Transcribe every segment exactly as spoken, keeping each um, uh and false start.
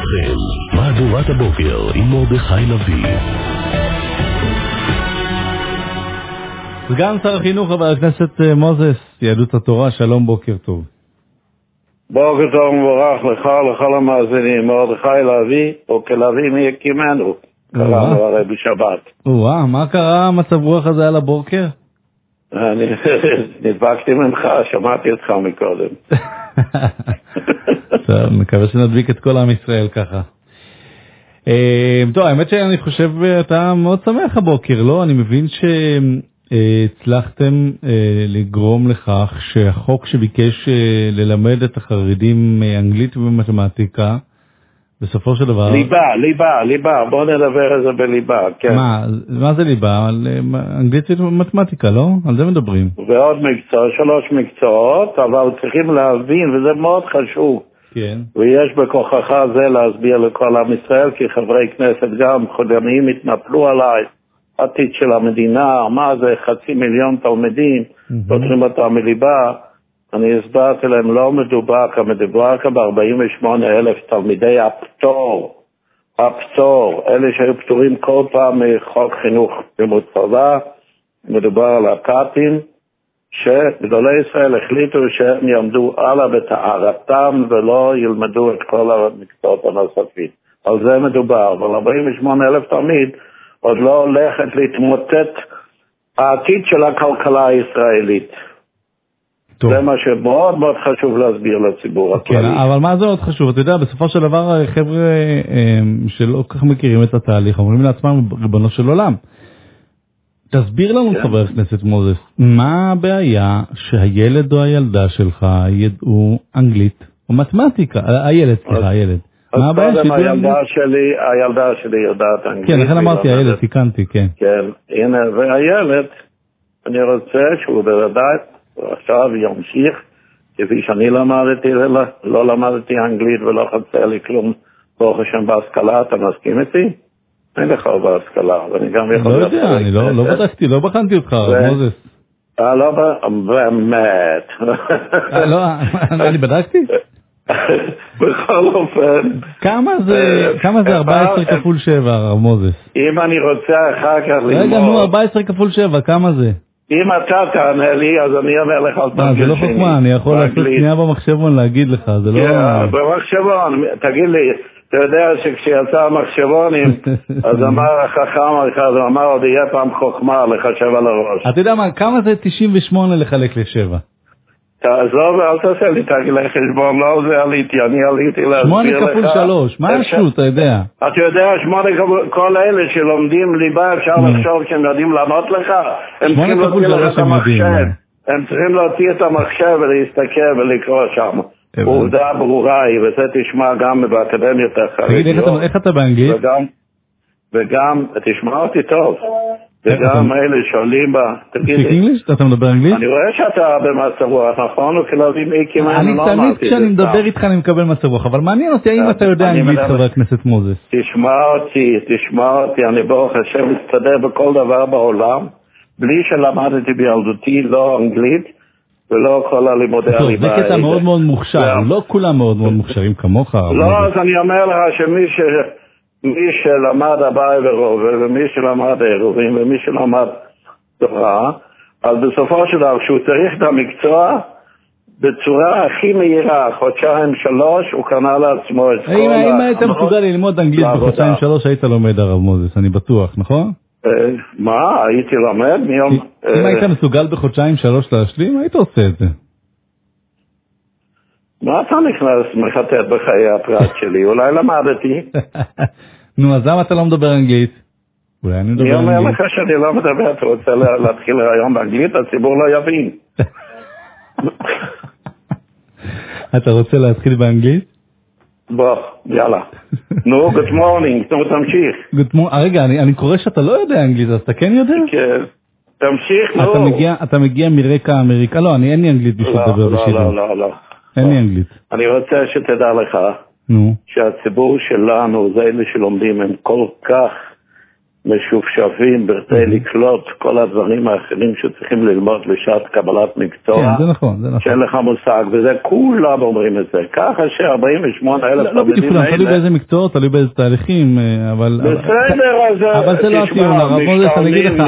איתכם, מהדורת הבוקר עם מרדכי לוי. סגן שר החינוך חבר הכנסת מוזס, יהדות התורה, שלום, בוקר טוב. בוקר טוב מבורך לך, לכל המאזינים, מרדכי לוי, או כלוי מי יקימנו, קראנו הרי בשבת. וואה, מה קרה מצב רוח הזה על הבוקר? אני נדבקתי ממך, שמעתי אותך מקודם. טוב, מקווה שנדביק את כל עם ישראל ככה. טוב, האמת שאני חושב, אתה מאוד שמח הבוקר, לא? אני מבין שהצלחתם לגרום לכך שהחוק שביקש ללמד את החרדים אנגלית ומתמטיקה, בסופו של דבר... ליבה, ליבה, ליבה, בוא נדבר על זה בליבה, כן. מה, מה זה ליבה? על אנגלית ומתמטיקה, לא? על זה מדברים. ועוד מקצוע, שלוש מקצועות, אבל צריכים להבין, וזה מאוד חשוב. כן. ויש בכוחך זה להסביר לכל עם ישראל, כי חברי כנסת גם חודמיים התנפלו עליי, עתיד של המדינה, מה זה חצי מיליון תלמידים, פותרים אותם מליבה, אני הסברתי להם, לא מדובר, מדובר כאן ב-ארבעים ושמונה אלף תלמידי הפטור, הפטור, אלה שהיו פטורים כל פעם מחוק חינוך לימוד תורה, מדובר על הקאטים, שגדולי ישראל החליטו שהם יעמדו הלאה בטהרתם ולא ילמדו את כל המקצועות הנוספים. על זה מדובר, אבל ארבעים ושמונה אלף תלמיד עוד לא הולכת להתמוטט העתיד של הכלכלה הישראלית. טוב. זה מה שמאוד מאוד חשוב להסביר לציבור הכללי. כן, אבל מה זה עוד חשוב? אתה יודע, בסופו של דבר חבר'ה שלא כך מכירים את התהליך, אומרים לעצמם ריבונו של עולם. תסביר לנו, כן. חבר הכנסת מוזס, מה הבעיה שהילד או הילדה שלך ידעו אנגלית או מתמטיקה? הילד, סליחה, הילד. מה הבעיה שידעו הילדה שלי, הילדה שלי יודעת אנגלית. כן, לכן אמרתי, הילד, תיקנתי, כן. כן, הנה, והילד, אני רוצה שהוא בוודאי, עכשיו ימשיך, כפי שאני למדתי, לא למדתי אנגלית ולא חצה לי כלום, ברוך השם בהשכלה, אתה מסכים איתי? אין לך בהשכלה, ואני גם יכול... לא יודע, אני לא בדקתי, לא בחנתי אותך, מוזס. אה, לא, באמת. אה, לא, אני בדקתי? בכל אופן. כמה זה ארבע עשרה כפול שבע, מוזס? אם אני רוצה אחר כך ללמוד... רגע, נו, ארבע עשרה כפול שבע, כמה זה? אם אתה תענה לי, אז אני אומר לך על תרגיל שני. זה לא חוכמה, אני יכול לעשות שנייה במחשבון להגיד לך, זה לא... כן, במחשבון, תגיד לי, אתה יודע שכשיצא המחשבונים, אז אמר החכם אחד, הוא אמר עוד יהיה פעם חוכמה לחשב על הראש. אתה יודע מה, כמה זה תשעים ושמונה לחלק לשבע? תעזוב, אל תעשה לי תגילי חשבון, לא זה עליתי, אני עליתי להסביר לך. שמונה כפול שלוש, מה השו, אתה יודע? אתה יודע, שמונה כפול, כל אלה שלומדים ליבה, אפשר לחשוב שהם יודעים לענות לך, הם צריכים להוציא לך את המחשב, הם צריכים להוציא את המחשב ולהסתכל ולקרוא שם. עובדה ברורה היא, וזה תשמע גם באקדמיות החרדיות. תגיד, איך אתה באנגלית? וגם, תשמע אותי טוב. וגם אלה שואלים בה, תגיד לי, אתה מדבר אנגלית? אני רואה שאתה במצב רוח, נכון? וכלבים אי כמעט אני תמיד כשאני מדבר איתך אני מקבל מצב רוח, אבל מעניין אותי האם אתה יודע אנגלית, חבר הכנסת מוזס. תשמע אותי, תשמע אותי, אני ברוך השם מסתדר בכל דבר בעולם, בלי שלמדתי בילדותי לא אנגלית, ולא כל הלימודי הליבה. זה קטע מאוד מאוד מוכשר, לא כולם מאוד מאוד מוכשרים כמוך. לא, אז אני אומר לך שמי ש... מי שלמד הבאי ורובה, ומי שלמד העירובים, ומי שלמד תורה, אז בסופו של דבר, כשהוא צריך את המקצוע, בצורה הכי מהירה, חודשיים שלוש, הוא קנה לעצמו את כל... אם היית מסוגל ללמוד אנגלית בחודשיים שלוש, היית לומד הרב מוזס, אני בטוח, נכון? מה? הייתי לומד? אם היית מסוגל בחודשיים שלוש להשלים, היית עושה את זה. מה אתה נכנס מחטט בחיי הפרט שלי? אולי למדתי. נו, אז למה אתה לא מדבר אנגלית? אולי אני מדבר אנגלית. אני אומר לך שאני לא מדבר, אתה רוצה להתחיל היום באנגלית, הציבור לא יבין. אתה רוצה להתחיל באנגלית? בוא, יאללה. נו, good morning, נו, תמשיך. רגע, אני קורא שאתה לא יודע אנגלית, אז אתה כן יודע? כן. תמשיך, נו. אתה מגיע מרקע אמריקה, לא, אין לי אנגלית בשביל לדבר בשידור. לא, לא, לא. אין לי אנגלית. אני רוצה שתדע לך, שהציבור שלנו, זה אלה שלומדים, הם כל כך משופשפים בכדי לקלוט כל הדברים האחרים שצריכים ללמוד לשעת קבלת מקצוע. כן, זה נכון, זה נכון. שאין לך מושג, וזה כולם אומרים את זה. ככה ש-ארבעים ושמונה אלף לא בדיוק, תלוי באיזה מקצועות, תלוי באיזה תהליכים, אבל... בסדר, אז אבל זה לא הטיעון, הרב מוזס, אני אגיד לך,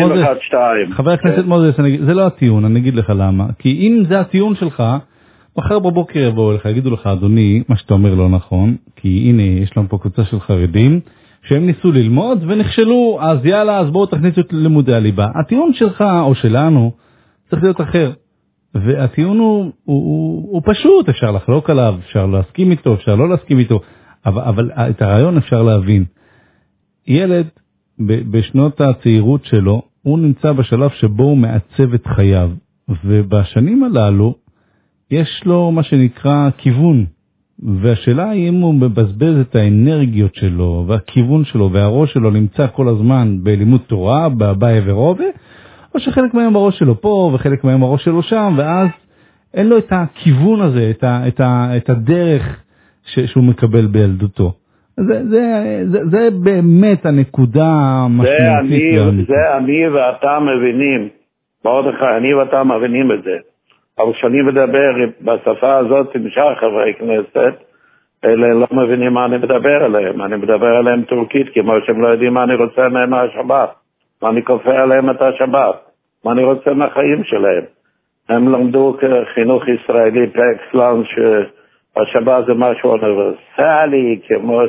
חבר הכנסת מוזס, זה לא הטיעון, אני אגיד לך למה. כי אם זה הטיעון שלך, מחר בבוקר יבואו לך, יגידו לך, אדוני, מה שאתה אומר לא נכון, כי הנה, יש לנו פה קבוצה של חרדים, שהם ניסו ללמוד ונכשלו, אז יאללה, אז בואו תכניסו את לימודי הליבה. הטיעון שלך או שלנו צריך להיות אחר. והטיעון הוא, הוא, הוא, הוא פשוט, אפשר לחלוק עליו, אפשר להסכים איתו, אפשר לא להסכים איתו, אבל, אבל את הרעיון אפשר להבין. ילד ב, בשנות הצעירות שלו, הוא נמצא בשלב שבו הוא מעצב את חייו, ובשנים הללו יש לו מה שנקרא כיוון, והשאלה היא אם הוא מבזבז את האנרגיות שלו, והכיוון שלו, והראש שלו נמצא כל הזמן בלימוד תורה, באביי ורובה, או שחלק מהם בראש שלו פה, וחלק מהם בראש שלו שם, ואז אין לו את הכיוון הזה, את, ה, את, ה, את הדרך ש, שהוא מקבל בילדותו. זה, זה, זה, זה באמת הנקודה המשמעותית. זה, זה אני ואתה מבינים, מרדכי, אני ואתה מבינים את זה. אבל כשאני מדבר בשפה הזאת עם שאר חברי כנסת, אלה לא מבינים מה אני מדבר עליהם. אני מדבר עליהם טורקית, כמו שהם לא יודעים מה אני רוצה מהם מהשבת. מה אני כופה עליהם את השבת. מה אני רוצה מהחיים שלהם. הם למדו כחינוך ישראלי פרקסלנס, שהשבת זה משהו אוניברסלי, כמו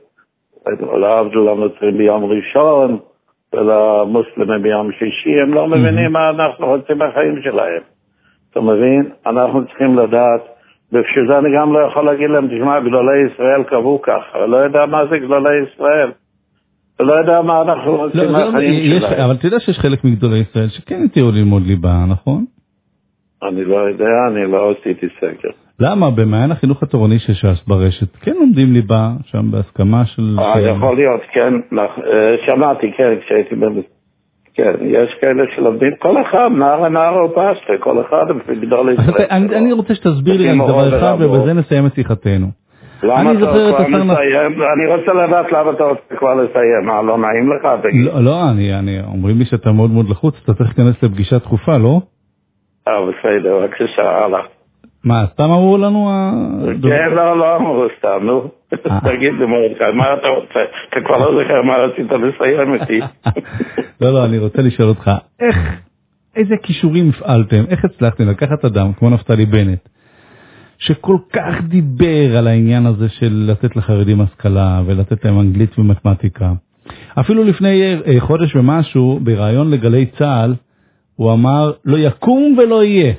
שלעבדו לנוצרים ביום ראשון, ולמוסלמים ביום שישי. הם לא מבינים מה אנחנו רוצים מהחיים שלהם. אתה מבין? אנחנו צריכים לדעת, ובשביל זה אני גם לא יכול להגיד להם, תשמע, גדולי ישראל קבעו ככה, לא יודע מה זה גדולי ישראל, לא יודע מה אנחנו רוצים מהחיים שלהם. אבל אתה יודע שיש חלק מגדולי ישראל שכן יתירו ללמוד ליבה, נכון? אני לא יודע, אני לא עשיתי סקר. למה? במעיין החינוך התורני של ש"ס ברשת, כן לומדים ליבה שם בהסכמה של... יכול להיות, כן, שמעתי, כן, כשהייתי במסכם. כן, יש כאלה שלומדים, כל אחד, נער נער או פסטה, כל אחד בגדול ישראל. אני רוצה שתסביר לי דבר אחד, ובזה נסיים את שיחתנו. למה אתה כבר מסיים? אני רוצה לדעת למה אתה רוצה כבר לסיים, מה, לא נעים לך? לא, אומרים לי שאתה מאוד מאוד לחוץ, אתה צריך להיכנס לפגישה דחופה, לא? אה, בסדר, בבקשה, הלאה. מה, סתם אמרו לנו? כן, לא, לא אמרו סתם, נו. תגיד לי מרדכי, מה אתה רוצה? אתה כבר לא זוכר מה רצית לסיים איתי. לא, לא, אני רוצה לשאול אותך, איך, איזה כישורים הפעלתם, איך הצלחתם לקחת אדם כמו נפתלי בנט, שכל כך דיבר על העניין הזה של לתת לחרדים השכלה, ולתת להם אנגלית ומתמטיקה. אפילו לפני חודש ומשהו, ברעיון לגלי צה"ל, הוא אמר, לא יקום ולא יהיה.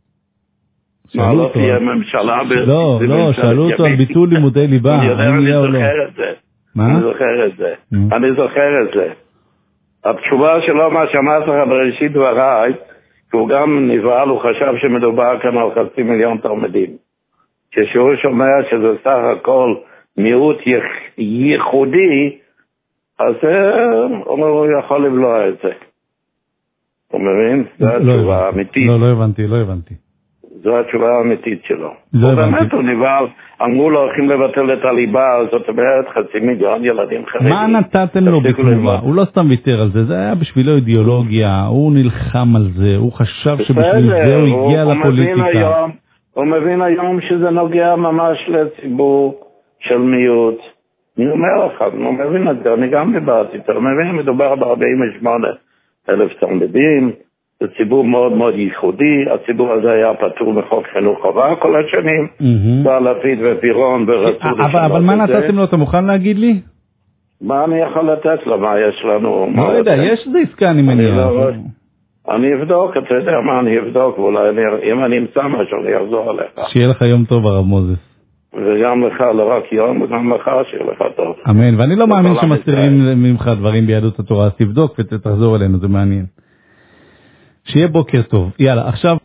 מה, לא תהיה ממשלה? לא, לא, שאלו אותו על ביטול לימודי ליבה. אני יודע, אני זוכר את זה. מה? אני זוכר את זה. אני זוכר את זה. התשובה שלו, מה שאמרת לך בראשית דבריי, כי הוא גם נבהל, הוא חשב שמדובר כאן על חצי מיליון תלמידים. כשהוא שומע שזה סך הכל מיעוט ייחודי, אז הוא יכול לבלוע את זה. הוא מבין? זו התשובה האמיתית. לא, לא הבנתי, לא הבנתי. זו התשובה האמיתית שלו. הוא באמת הוא נבהל, אמרו לו, הולכים לבטל את הליבה, זאת אומרת חצי מיליון ילדים חרדים. מה נתתם לו בתמורה? הוא לא סתם ויתר על זה, זה היה בשבילו אידיאולוגיה, הוא נלחם על זה, הוא חשב שבשביל זה הוא הגיע לפוליטיקה. הוא מבין היום שזה נוגע ממש לציבור של מיעוט. אני אומר לך, הוא מבין את זה, אני גם דיברתי איתו, הוא מבין, מדובר ב-ארבעים ושמונה אלף תלמידים, זה ציבור מאוד מאוד ייחודי, הציבור הזה היה פטור מחוק חינוך חובה כל השנים, לפיד ופירון ורצו לשנות את זה. אבל מה נתתם לו, אתה מוכן להגיד לי? מה אני יכול לתת לו, מה יש לנו? לא יודע, יש איזה עסקה אני מניח. אני אבדוק, אתה יודע מה, אני אבדוק, ואולי אם אני אמצא משהו, אני אחזור עליך. שיהיה לך יום טוב, הרב מוזס. וגם לך, לא רק יום, וגם לך שיהיה לך טוב. אמן, ואני לא מאמין שמסתירים ממך דברים ביהדות התורה, אז תבדוק ותחזור אלינו, זה מעניין. שיהיה בוקר טוב. יאללה, עכשיו...